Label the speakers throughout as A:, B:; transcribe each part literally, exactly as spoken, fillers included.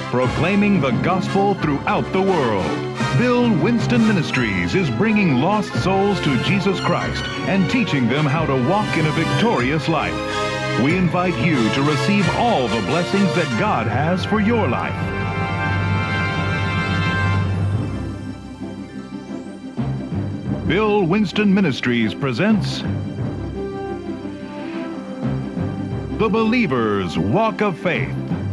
A: proclaiming the gospel throughout the world. Bill Winston Ministries is bringing lost souls to Jesus Christ and teaching them how to walk in a victorious life. We invite you to receive all the blessings that God has for your life. Bill Winston Ministries presents The Believer's Walk of Faith.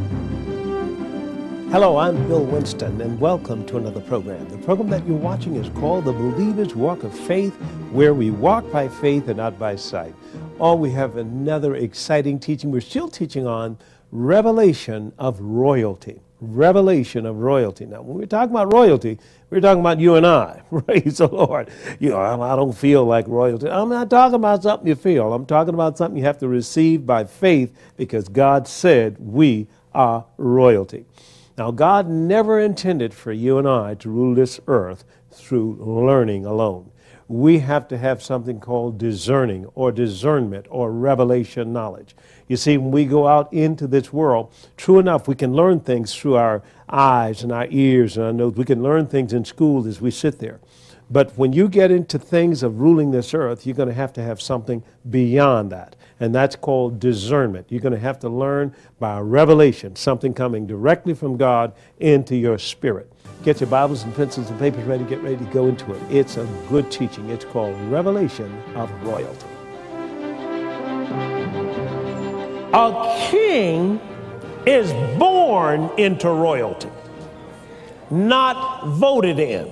B: Hello, I'm Bill Winston, and welcome to another program. The program that you're watching is called The Believer's Walk of Faith, where we walk by faith and not by sight. Oh, we have another exciting teaching. We're still teaching on revelation of royalty. Revelation of royalty. Now, when we're talking about royalty, we're talking about you and I. Praise the Lord. You know, I don't feel like royalty. I'm not talking about something you feel. I'm talking about something you have to receive by faith because God said we are royalty. Now, God never intended for you and I to rule this earth through learning alone. We have to have something called discerning or discernment or revelation knowledge. You see, when we go out into this world, true enough, we can learn things through our eyes and our ears and our nose. We can learn things in school as we sit there. But when you get into things of ruling this earth, you're going to have to have something beyond that. And that's called discernment. You're going to have to learn by revelation, something coming directly from God into your spirit. Get your Bibles and pencils and papers ready. Get ready to go into it. It's a good teaching. It's called Revelation of Royalty. A king is born into royalty, not voted in.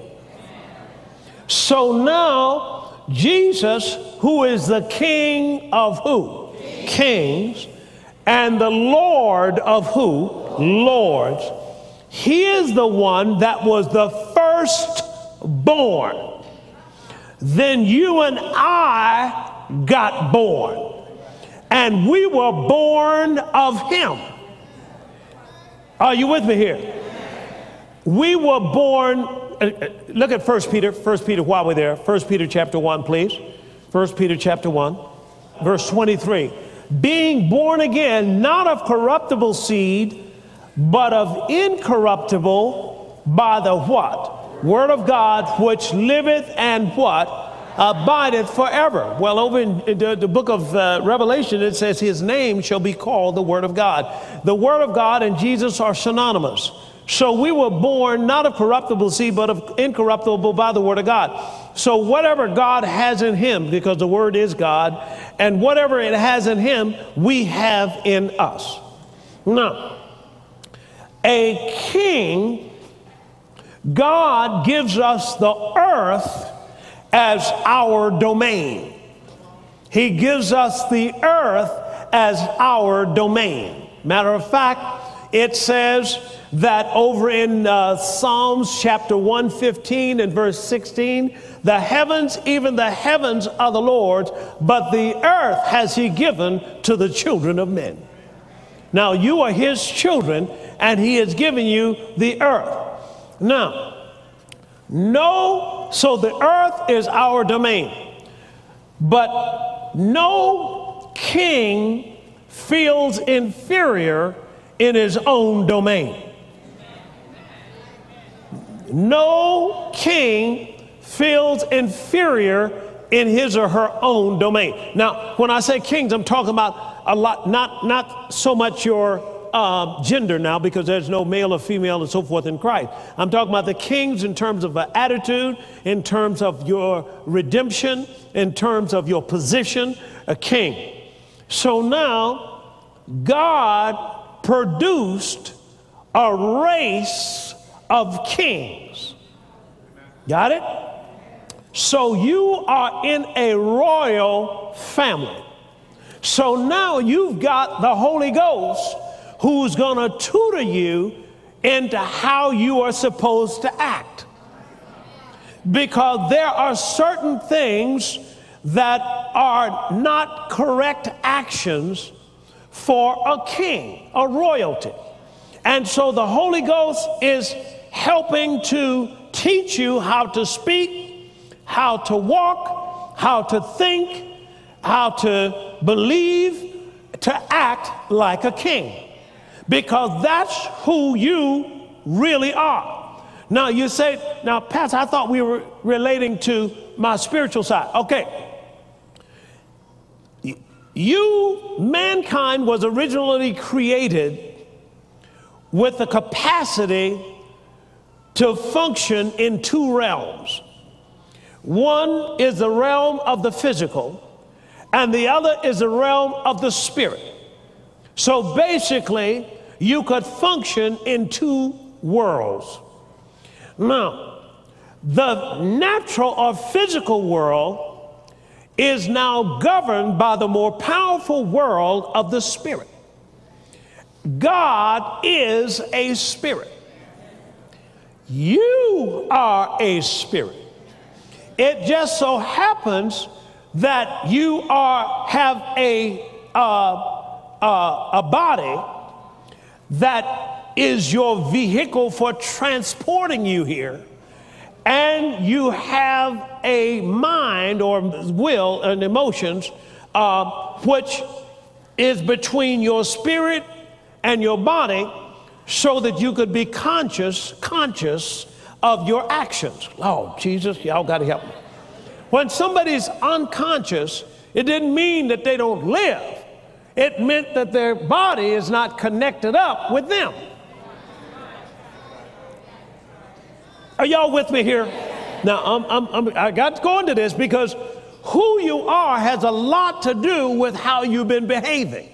B: So now, Jesus, who is the King of who? Kings. And the Lord of who? Lords. He is the one that was the first born. Then you and I got born. And we were born of him. Are you with me here? We were born. Look at First Peter, First Peter while we're there. First Peter chapter one, please. First Peter chapter one, verse twenty-three. Being born again, not of corruptible seed, but of incorruptible by the what? Word of God, which liveth and what? Abideth forever. Well, over in the, the book of uh, Revelation, it says his name shall be called the Word of God. The Word of God and Jesus are synonymous. So we were born not of corruptible seed, but of incorruptible by the Word of God. So whatever God has in him, because the Word is God, and whatever it has in him, we have in us. Now, a king, God gives us the earth as our domain. He gives us the earth as our domain. Matter of fact, it says that over in uh, Psalms chapter one fifteen and verse sixteen, the heavens, even the heavens are the Lord's, but the earth has he given to the children of men. Now you are his children, and he has given you the earth. Now, no, so the earth is our domain, but no king feels inferior in his own domain. No king feels inferior in his or her own domain. Now, when I say kings, I'm talking about a lot, not, not so much your uh, gender now, because there's no male or female and so forth in Christ. I'm talking about the kings in terms of an attitude, in terms of your redemption, in terms of your position, a king. So now, God produced a race of kings. Got it? So you are in a royal family. So now you've got the Holy Ghost who's going to tutor you into how you are supposed to act. Because there are certain things that are not correct actions for a king, a royalty. And so the Holy Ghost is helping to teach you how to speak, how to walk, how to think, how to believe, to act like a king. because that's who you really are. Now you say, now Pastor, I thought we were relating to my spiritual side. Okay. You, mankind was originally created with the capacity to function in two realms. One is the realm of the physical, and the other is the realm of the spirit. So basically, you could function in two worlds. Now, the natural or physical world is now governed by the more powerful world of the spirit. God is a spirit. You are a spirit. It just so happens that you are have a uh, uh, a body that is your vehicle for transporting you here, and you have a mind or will and emotions uh, which is between your spirit and your body, so that you could be conscious, conscious of your actions. Oh, Jesus, y'all got to help me. When somebody's unconscious, it didn't mean that they don't live. It meant that their body is not connected up with them. Are y'all with me here? Now, I'm, I'm, I'm, I got to go into this because who you are has a lot to do with how you've been behaving.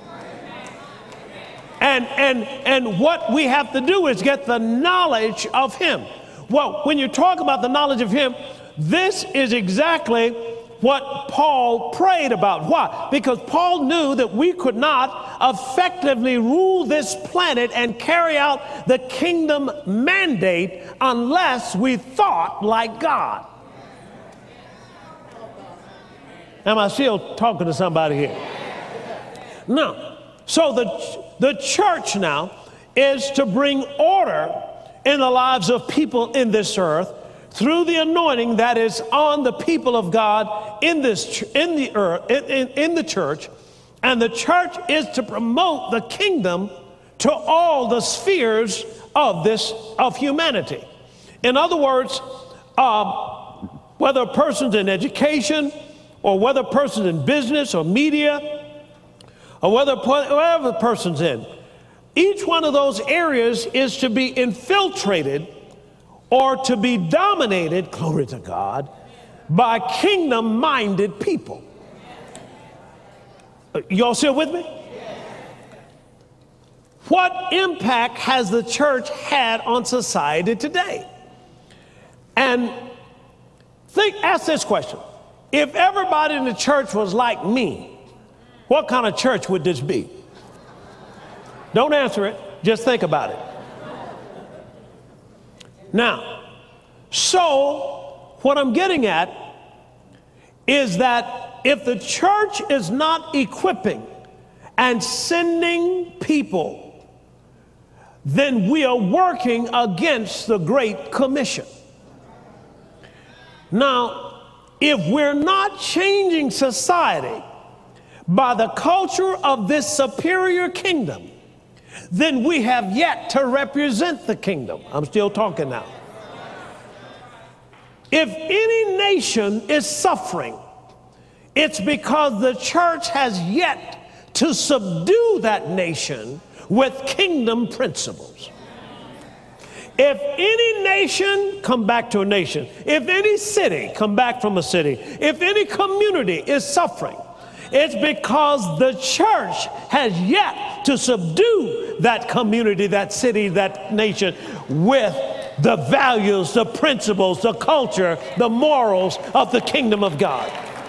B: And, and, and what we have to do is get the knowledge of him. Well, when you talk about the knowledge of him, this is exactly what Paul prayed about. Why? Because Paul knew that we could not effectively rule this planet and carry out the kingdom mandate unless we thought like God. Am I still talking to somebody here? No. So the, the church now is to bring order in the lives of people in this earth through the anointing that is on the people of God in this in the earth in, in, in the church. And the church is to promote the kingdom to all the spheres of this of humanity. In other words, uh, whether a person's in education, or whether a person's in business or media, or whether whatever the person's in, each one of those areas is to be infiltrated or to be dominated, glory to God, by kingdom-minded people. Y'all still with me? What impact has the church had on society today? And think, ask this question. If everybody in the church was like me, what kind of church would this be? Don't answer it. Just think about it. Now, so what I'm getting at is that if the church is not equipping and sending people, then we are working against the Great Commission. Now, if we're not changing society by the culture of this superior kingdom, then we have yet to represent the kingdom. I'm still talking now. If any nation is suffering, it's because the church has yet to subdue that nation with kingdom principles. If any nation, come back to a nation. If any city, come back from a city. If any community is suffering, it's because the church has yet to subdue that community, that city, that nation with the values, the principles, the culture, the morals of the kingdom of God.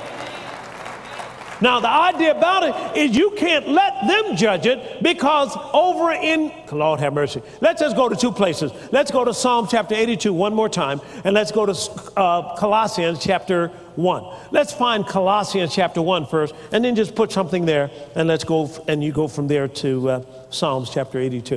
B: Now, the idea about it is you can't let them judge it, because over in, Lord have mercy, let's just go to two places. Let's go to Psalm chapter eighty-two one more time, and let's go to uh, Colossians chapter one. Let's find Colossians chapter one first, and then just put something there, and let's go, f- and you go from there to uh, Psalms chapter eighty-two.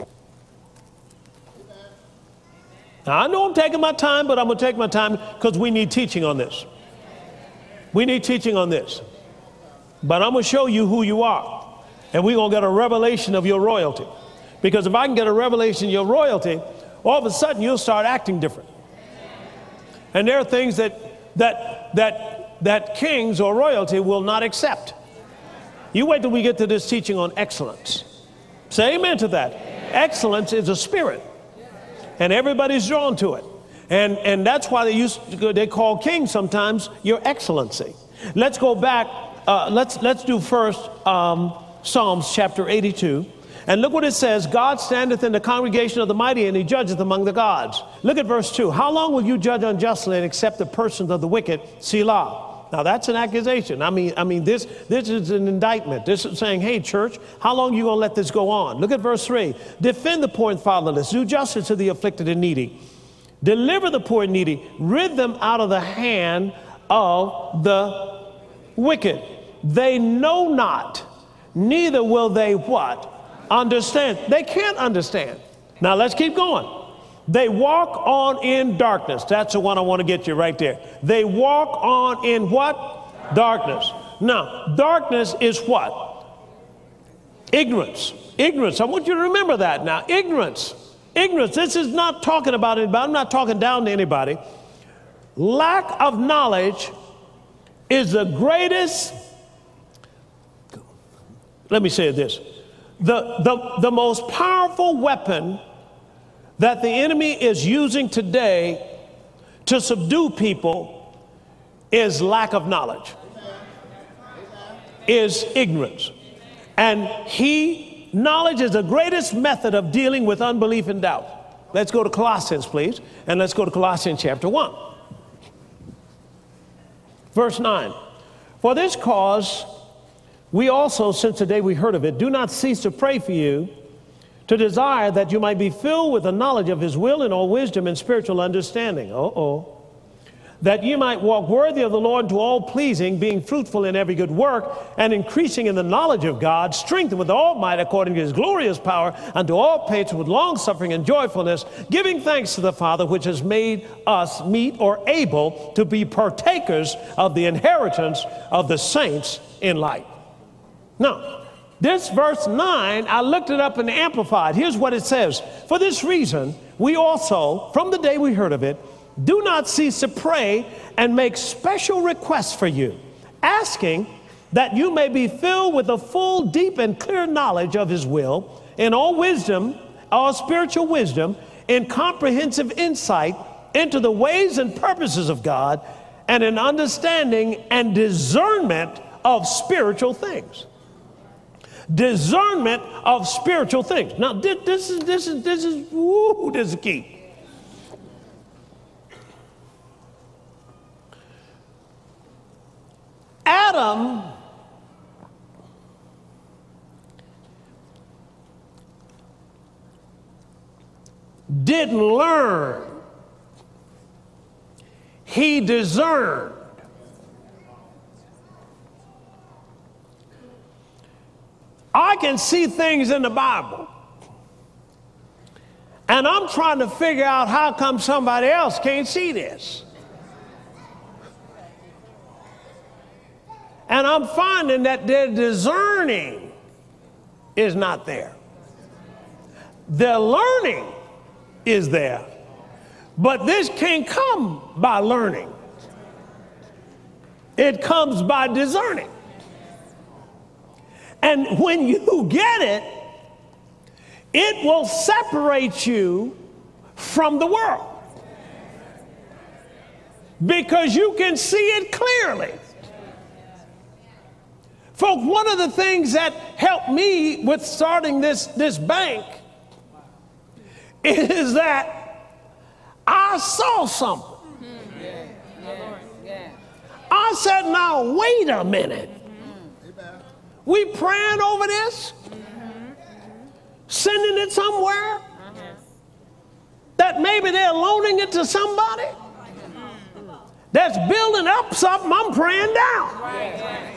B: Now, I know I'm taking my time, but I'm going to take my time because we need teaching on this. We need teaching on this. But I'm going to show you who you are. And we're going to get a revelation of your royalty. Because if I can get a revelation of your royalty, all of a sudden you'll start acting different. And there are things that that that that kings or royalty will not accept. You wait till we get to this teaching on excellence. Say amen to that. Excellence is a spirit, and everybody's drawn to it. And and that's why they used to, they call kings sometimes your excellency. Let's go back. Uh, let's let's do first um, Psalms chapter eighty-two. And look what it says. God standeth in the congregation of the mighty, and he judgeth among the gods. Look at verse two. How long will you judge unjustly and accept the persons of the wicked? Selah. Now that's an accusation. I mean, I mean, this, this is an indictment. This is saying, hey, church, how long are you going to let this go on? Look at verse three. Defend the poor and fatherless. Do justice to the afflicted and needy. Deliver the poor and needy. Rid them out of the hand of the wicked. They know not, neither will they what? Understand. They can't understand. Now let's keep going. They walk on in darkness. That's the one I want to get you right there. They walk on in what? Darkness. Now, darkness is what? Ignorance. Ignorance. I want you to remember that now. Ignorance. Ignorance. This is not talking about anybody. I'm not talking down to anybody. Lack of knowledge is the greatest. Let me say this. The, the, the most powerful weapon that the enemy is using today to subdue people is lack of knowledge, is ignorance. And he, knowledge is the greatest method of dealing with unbelief and doubt. Let's go to Colossians, please, and let's go to Colossians chapter one. Verse nine. For this cause we also, since the day we heard of it, do not cease to pray for you, to desire that you might be filled with the knowledge of his will and all wisdom and spiritual understanding. Uh-oh. That you might walk worthy of the Lord to all pleasing, being fruitful in every good work, and increasing in the knowledge of God, strengthened with all might according to his glorious power, unto all patience with long suffering and joyfulness, giving thanks to the Father, which has made us meet or able to be partakers of the inheritance of the saints in light. Now, this verse nine, I looked it up in the Amplified. Here's what it says. For this reason, we also, from the day we heard of it, do not cease to pray and make special requests for you, asking that you may be filled with a full, deep, and clear knowledge of his will, in all wisdom, all spiritual wisdom, in comprehensive insight into the ways and purposes of God, and in understanding and discernment of spiritual things. Discernment of spiritual things. Now, this, this is this is this is woo, this is key. Adam didn't learn. He discerned. I can see things in the Bible, and I'm trying to figure out how come somebody else can't see this. And I'm finding that their discerning is not there. Their learning is there, but this can't come by learning. It comes by discerning. And when you get it, it will separate you from the world, because you can see it clearly. Folks, one of the things that helped me with starting this, this bank is that I saw something. I said, now, wait a minute. We praying over this, sending it somewhere, that maybe they're loaning it to somebody that's building up something I'm praying down.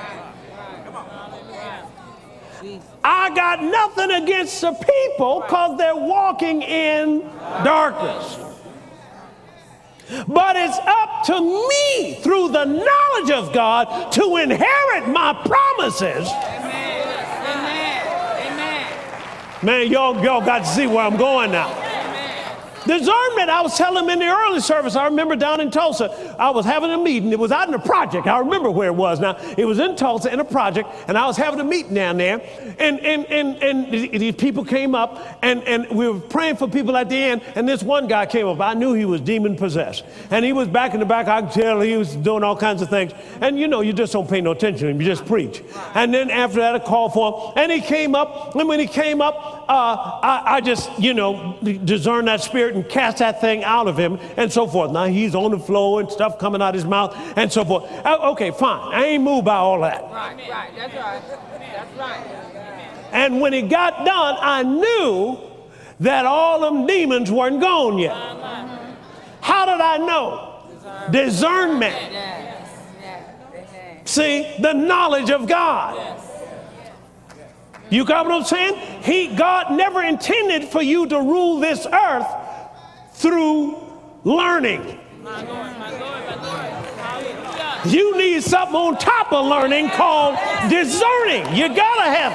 B: I got nothing against the people because they're walking in darkness. But it's up to me through the knowledge of God to inherit my promises Man, y'all, y'all got to see where I'm going now. Discernment, I was telling them in the early service, I remember down in Tulsa, I was having a meeting. It was out in a project. I remember where it was now. It was in Tulsa in a project, and I was having a meeting down there. And and and, and these people came up, and, and we were praying for people at the end, and this one guy came up. I knew he was demon-possessed. And he was back in the back. I could tell he was doing all kinds of things. And, you know, you just don't pay no attention to him. You just preach. And then after that, a call for him. And he came up, and when he came up, uh, I, I just, you know, discerned that spirit and cast that thing out of him and so forth. Now he's on the floor and stuff coming out his mouth and so forth. Uh, okay, fine. I ain't moved by all that.
C: Right, right. That's right. That's right.
B: And when he got done, I knew that all them demons weren't gone yet. How did I know? Discernment. See, the knowledge of God. You got what I'm saying? He, God never intended for you to rule this earth through learning. You need something on top of learning called discerning. You gotta have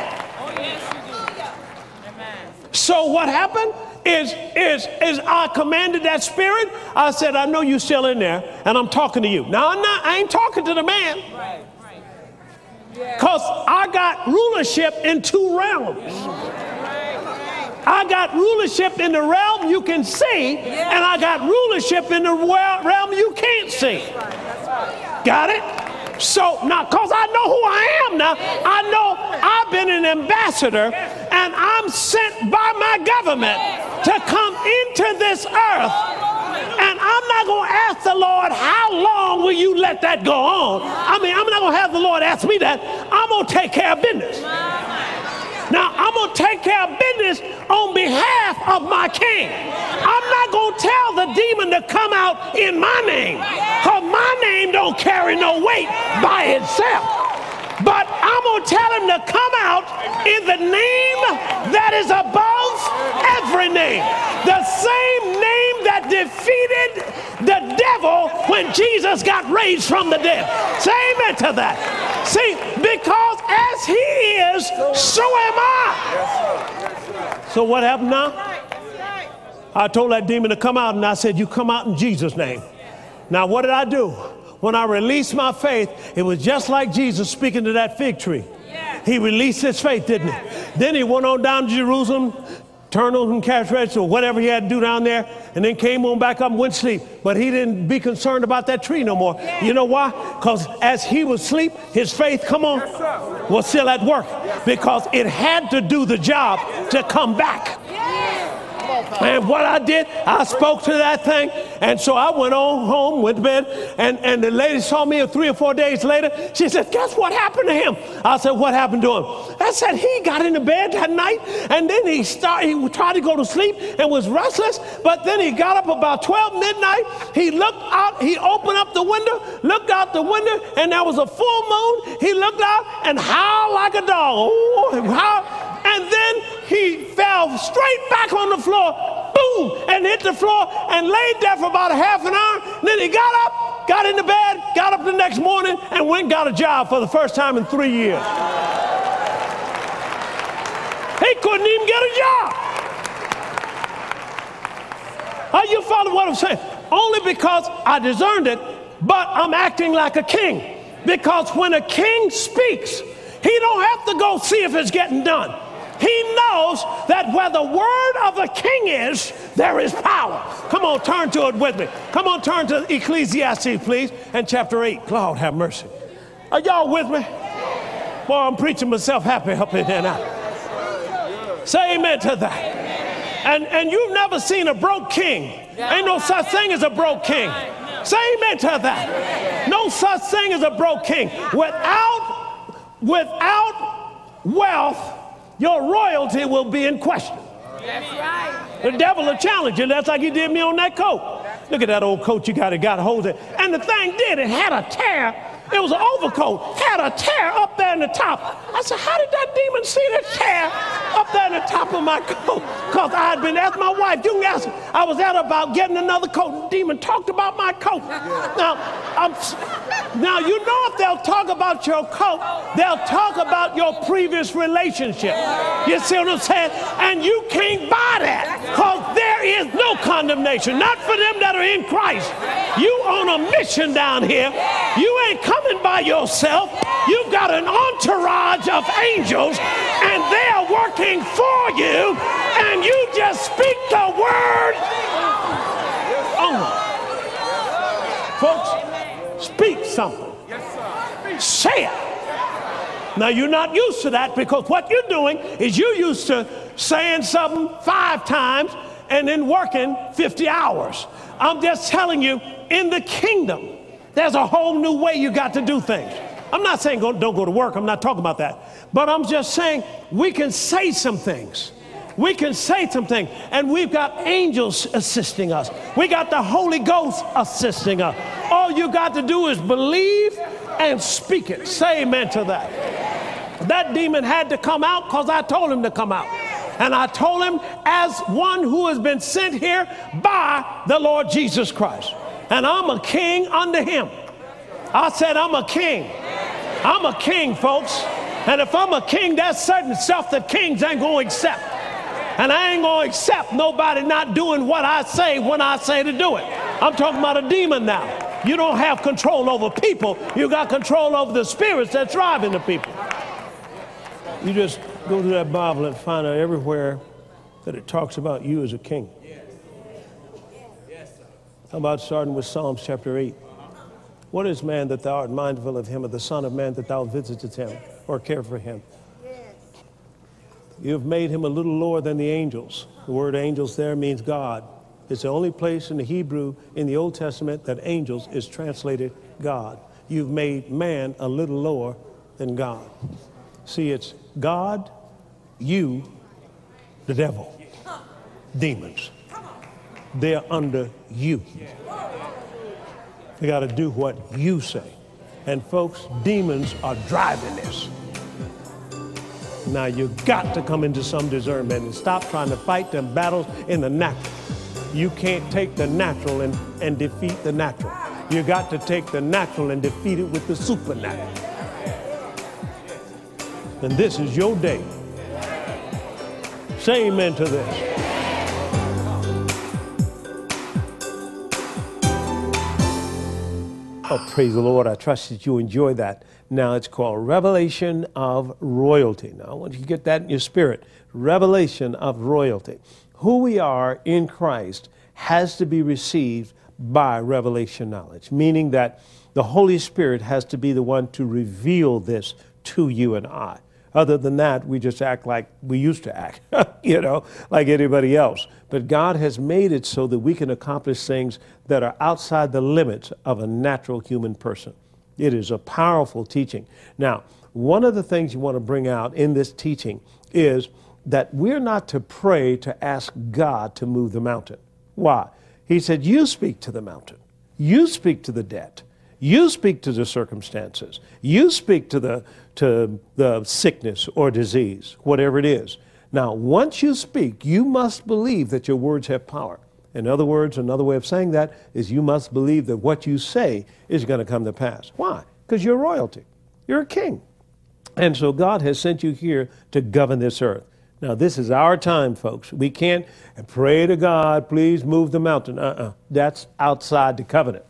B: it. So what happened is, is, is I commanded that spirit. I said, I know you're still in there, and I'm talking to you. Now, I'm not, I ain't talking to the man. Because I got rulership in two realms. I got rulership in the realm you can see, and I got rulership in the realm you can't see. Got it? So now, because I know who I am now, I know I've been an ambassador, and I'm sent by my government to come into this earth. And I'm not going to ask the Lord, how long will you let that go on? I mean, I'm not going to have the Lord ask me that. I'm going to take care of business. Now, I'm going to take care of business on behalf of my king. I'm not going to tell the demon to come out in my name, because my name don't carry no weight by itself. But I'm going to tell him to come out in the name that is above every name. The same name that defeated the devil when Jesus got raised from the dead. Say amen to that. See, because as he is, so am I. So what happened now? I told that demon to come out, and I said, you come out in Jesus' name. Now, what did I do? When I released my faith, it was just like Jesus speaking to that fig tree. He released his faith, didn't he? Then he went on down to Jerusalem, turned on some cash register or whatever he had to do down there, and then came on back up and went to sleep. But he didn't be concerned about that tree no more. You know why? Because as he was asleep, his faith, come on, was still at work, because it had to do the job to come back. And what I did, I spoke to that thing. And so I went on home, went to bed, and, and the lady saw me three or four days later. She said, guess what happened to him? I said, what happened to him? I said, he got into bed that night, and then he started, he tried to go to sleep and was restless, but then he got up about twelve midnight. He looked out, he opened up the window, looked out the window, and there was a full moon. He looked out and howled like a dog. Ooh, how, and then he fell straight back on the floor, boom, and hit the floor and laid there for about a half an hour. Then he got up, got into bed, got up the next morning, and went and got a job for the first time in three years. He couldn't even get a job. Are you following what I'm saying? Only because I discerned it, but I'm acting like a king. Because when a king speaks, he don't have to go see if it's getting done. He knows that where the word of a king is, there is power. Come on, turn to it with me. Come on, turn to Ecclesiastes, please, and chapter eight. Lord, have mercy. Are y'all with me? Boy, I'm preaching myself happy up in there now. Say amen to that. And, and you've never seen a broke king. Ain't no such thing as a broke king. Say amen to that. No such thing as a broke king. Without, without wealth, your royalty will be in question. That's right. The devil will challenge you. That's like he did me on that coat. Look at that old coat you got. It got a hold of it. And the thing did, it had a tear. It was an overcoat. Had a tear up there in the top. I said, how did that demon see the tear up there in the top of my coat? Because I had been asking my wife. You can ask her. I was at about getting another coat. The demon talked about my coat. Now, I'm... Now, you know if they'll talk about your coat, they'll talk about your previous relationship. You see what I'm saying? And you can't buy that because there is no condemnation, not for them that are in Christ. You on a mission down here. You ain't coming by yourself. You've got an entourage of angels, and they are working for you, and you just speak the word only. Folks, speak something. Say it. Now, you're not used to that because what you're doing is you're used to saying something five times and then working fifty hours. I'm just telling you, in the kingdom, there's a whole new way you got to do things. I'm not saying go, don't go to work. I'm not talking about that. But I'm just saying we can say some things. We can say something, and we've got angels assisting us. We got the Holy Ghost assisting us. All you got to do is believe and speak it. Say amen to that. That demon had to come out because I told him to come out. And I told him as one who has been sent here by the Lord Jesus Christ. And I'm a king under him. I said I'm a king. I'm a king, folks. And if I'm a king, there's certain stuff that kings ain't going to accept. And I ain't going to accept nobody not doing what I say when I say to do it. I'm talking about a demon now. You don't have control over people. You got control over the spirits that's driving the people. You just go to that Bible and find out everywhere that it talks about you as a king. How about starting with Psalms chapter eight? What is man that thou art mindful of him, or the son of man that thou visitest him, or care for him? You have made him a little lower than the angels. The word angels there means God. It's the only place in the Hebrew in the Old Testament that angels is translated God. You've made man a little lower than God. See, it's God, you, the devil, demons. They're under you. They got to do what you say. And folks, demons are driving this. Now, you got to come into some discernment and stop trying to fight them battles in the natural. You can't take the natural and, and defeat the natural. You got to take the natural and defeat it with the supernatural. And this is your day. Say amen to this. Oh, praise the Lord. I trust that you enjoy that. Now, it's called Revelation of Royalty. Now, I want you to get that in your spirit. Revelation of Royalty. Who we are in Christ has to be received by revelation knowledge, meaning that the Holy Spirit has to be the one to reveal this to you and I. Other than that, we just act like we used to act, you know, like anybody else. But God has made it so that we can accomplish things that are outside the limits of a natural human person. It is a powerful teaching. Now, one of the things you want to bring out in this teaching is that we're not to pray to ask God to move the mountain. Why? He said, you speak to the mountain. You speak to the debt. You speak to the circumstances. You speak to the to the sickness or disease, whatever it is. Now, once you speak, you must believe that your words have power. In other words, another way of saying that is you must believe that what you say is going to come to pass. Why? Because you're royalty. You're a king. And so God has sent you here to govern this earth. Now, this is our time, folks. We can't pray to God, please move the mountain. Uh-uh. That's outside the covenant.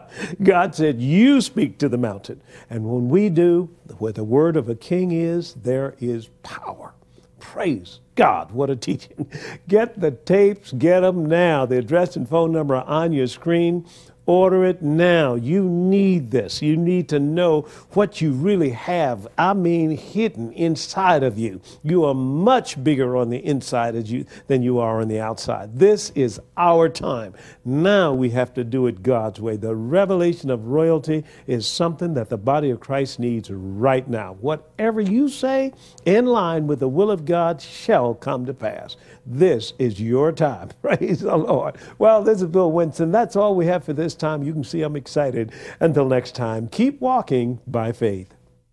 B: God said, you speak to the mountain. And when we do, where the word of a king is, there is power. Praise God, what a teaching. Get the tapes, get them now. The address and phone number are on your screen. Order it now. You need this. You need to know what you really have. I mean, hidden inside of you. You are much bigger on the inside as you, than you are on the outside. This is our time. Now we have to do it God's way. The revelation of royalty is something that the body of Christ needs right now. Whatever you say in line with the will of God shall come to pass. This is your time. Praise the Lord. Well, this is Bill Winston. That's all we have for this time. You can see I'm excited. Until next time, keep walking by faith.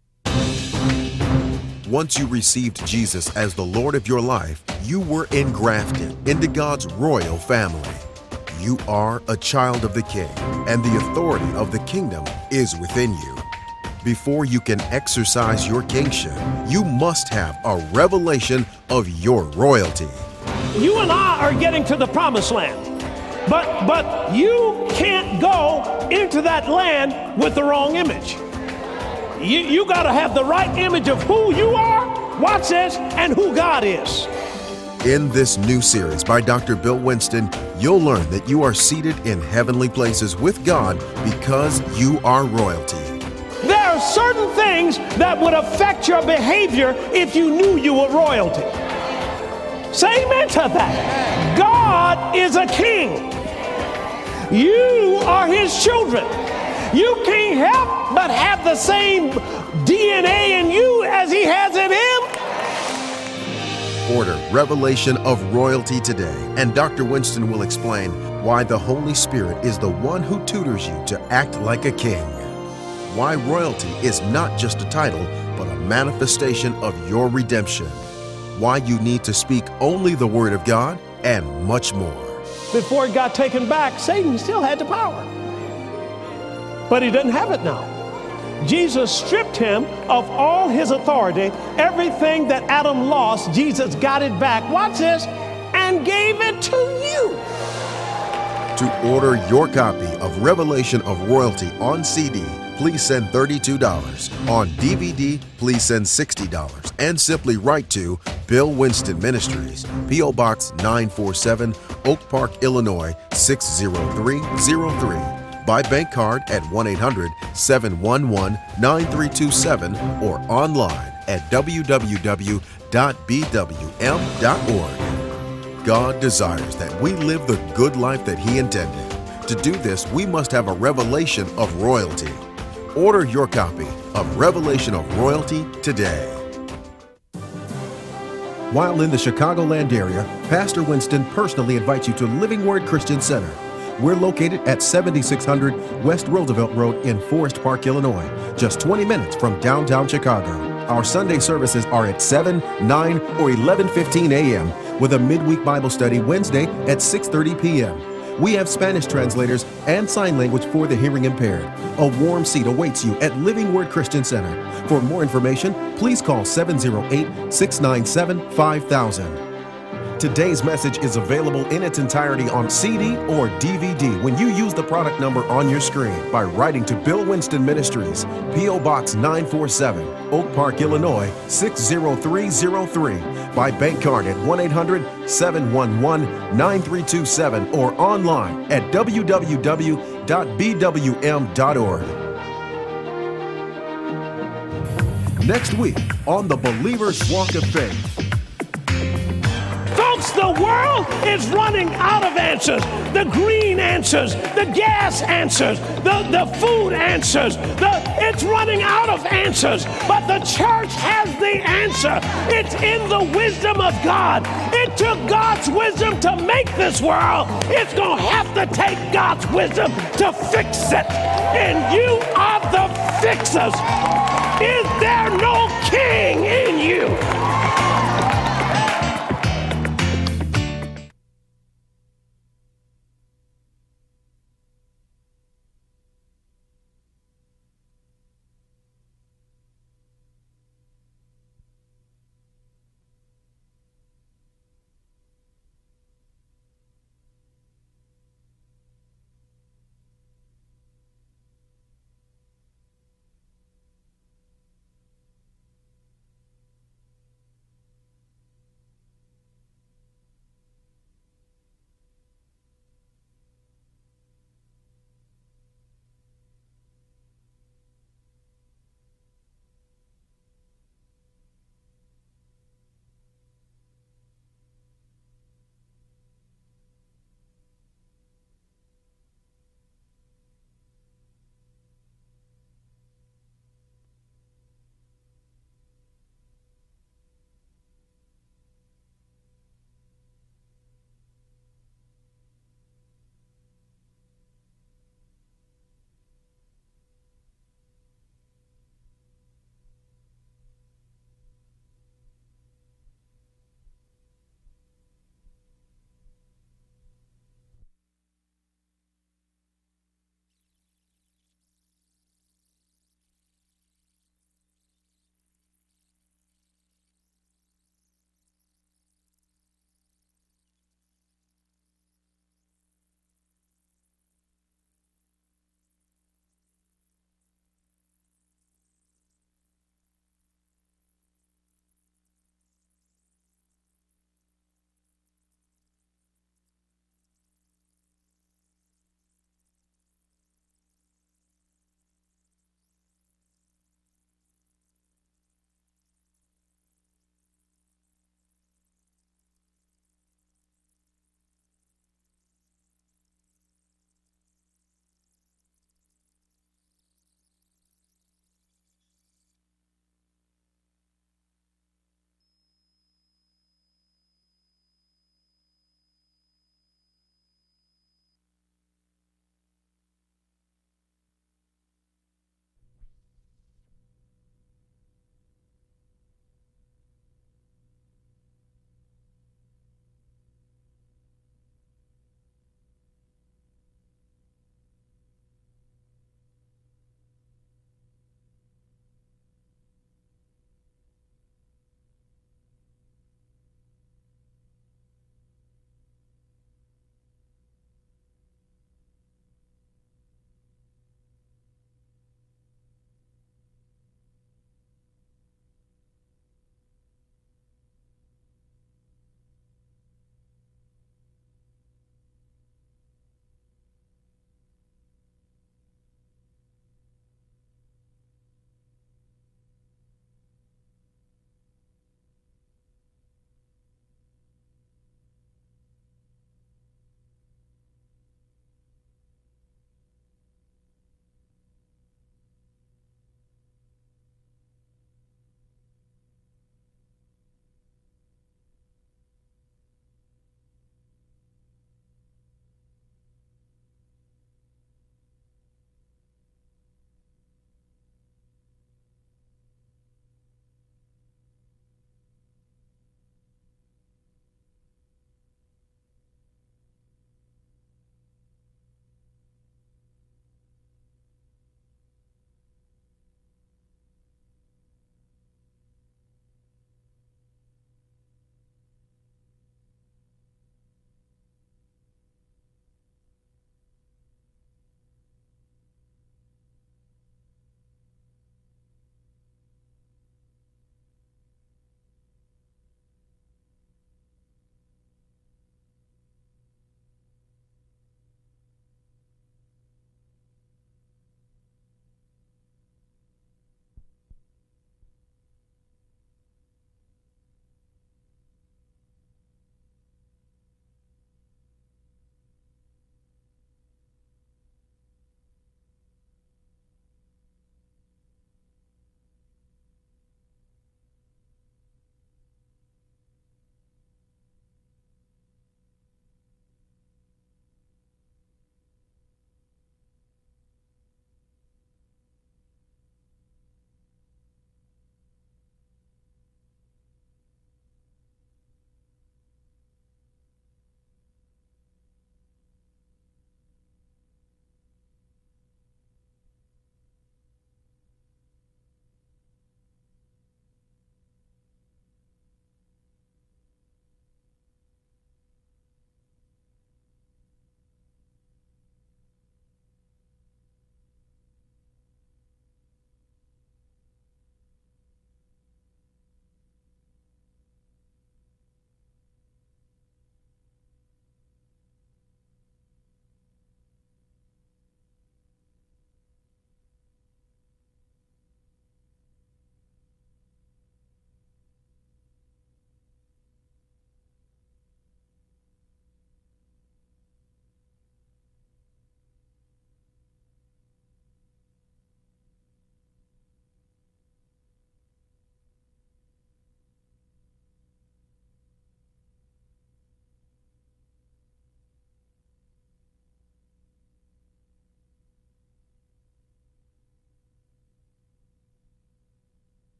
D: Once you received Jesus as the Lord of your life, you were engrafted into God's royal family. You are a child of the King, and the authority of the kingdom is within you. Before you can exercise your kingship, you must have a revelation of your royalty.
B: You and I are getting to the promised land, but but you can't go into that land with the wrong image. You, you got to have the right image of who you are, watch this, and who God is.
D: In this new series by Doctor Bill Winston, you'll learn that you are seated in heavenly places with God because you are royalty.
B: There are certain things that would affect your behavior if you knew you were royalty. Say amen to that. God is a king. You are his children. You can't help but have the same D N A in you as he has in him.
D: Order Revelation of Royalty today, and Doctor Winston will explain why the Holy Spirit is the one who tutors you to act like a king. Why royalty is not just a title, but a manifestation of your redemption. Why you need to speak only the Word of God, and much more.
B: Before it got taken back, Satan still had the power. But he doesn't have it now. Jesus stripped him of all his authority. Everything that Adam lost, Jesus got it back. Watch this, and gave it to you.
D: To order your copy of Revelation of Royalty on C D, please send thirty-two dollars. On D V D, please send sixty dollars. And simply write to Bill Winston Ministries, P O Box nine forty-seven, Oak Park, Illinois six zero three zero three. By bank card at one eight hundred, seven one one, nine three two seven or online at w w w dot b w m dot org. God desires that we live the good life that he intended. To do this, we must have a revelation of royalty. Order your copy of Revelation of Royalty today. While in the Chicagoland area, Pastor Winston personally invites you to Living Word Christian Center. We're located at seventy-six hundred West Roosevelt Road in Forest Park, Illinois, just twenty minutes from downtown Chicago. Our Sunday services are at seven, nine, or eleven fifteen a.m. with a midweek Bible study Wednesday at six thirty p.m. We have Spanish translators and sign language for the hearing impaired. A warm seat awaits you at Living Word Christian Center. For more information, please call seven oh eight, six nine seven, five thousand. Today's message is available in its entirety on C D or D V D when you use the product number on your screen by writing to Bill Winston Ministries, P O Box nine forty-seven, Oak Park, Illinois six zero three zero three, by bank card at one eight hundred, seven one one, nine three two seven or online at w w w dot b w m dot org. Next week on The Believer's Walk of Faith.
B: Folks, the world is running out of answers. The green answers, the gas answers, the, the food answers. The, it's running out of answers. But the church has the answer. It's in the wisdom of God. It took God's wisdom to make this world. It's going to have to take God's wisdom to fix it. And you are the fixers. Is there no king in you?